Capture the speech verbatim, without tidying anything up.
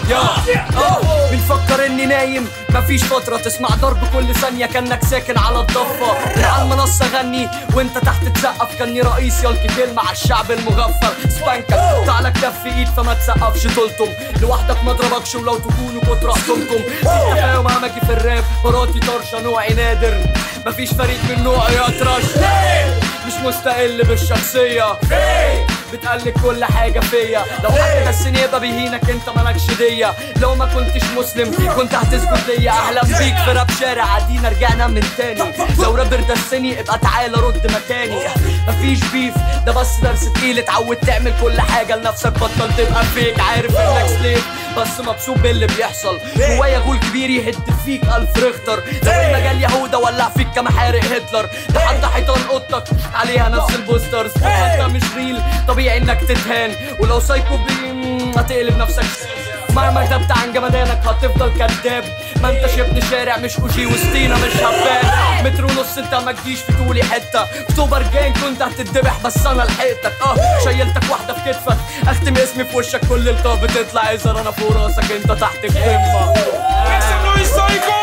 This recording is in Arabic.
يا اه بنفكر اني نايم مفيش فترة تسمع ضرب كل ثانية كأنك ساكن على الضفة. من على المنصة غني وانت تحت تسقف كأني رئيس يلقي كلمة على الشعب المغفل. سبانكك تعالى كف ايد فما تسقفش طولتم لوحدك ما ضربكش ولو تكونوا كتر احكمكم. في تفاهم همجي في الراب براتي طرشة نوعي نادر مفيش فريق من نوعي يطرش. مش مستقل بالشخصية بتقلب كل حاجة فيا. لو حد دسني يبقى بيهينك انت مالكش دية. لو ما كنتش مسلم كنت هتسجد ليا. اهلا بيك في راب شارع عدينا رجعنا من تاني. لو رابر دسني ابقى تعالى رد مكاني. مفيش بيف ده بس درس تقيل اتعود تعمل كل حاجة لنفسك بطل تبقى فيك. عارف انك سليف بس مبسوط باللي بيحصل. جوايا غول كبير يهد فيك الف ريختر. لو المجال يهودا ولع فيك كمحارق هتلر. لحد حيطان اوضتك عليها نفس البوسترز. انت مش ريل طبيعي انك تتهان. ولو سايكو بي هتقلب نفسك. مهما كتبت عن جمدانك هتفضل كداب. ما انتش ابن شارع مش اوجي وسطينا مش هبان. متر ونص انت ما تجيش في طولي حته. اكتوبر جاي كنت هتتذبح بس انا لحقتك. اه شيلتك واحده في كتفك اختم اسمي في وشك كل الطاب بتطلع. اذا انا فوق راسك انت تحت القمه.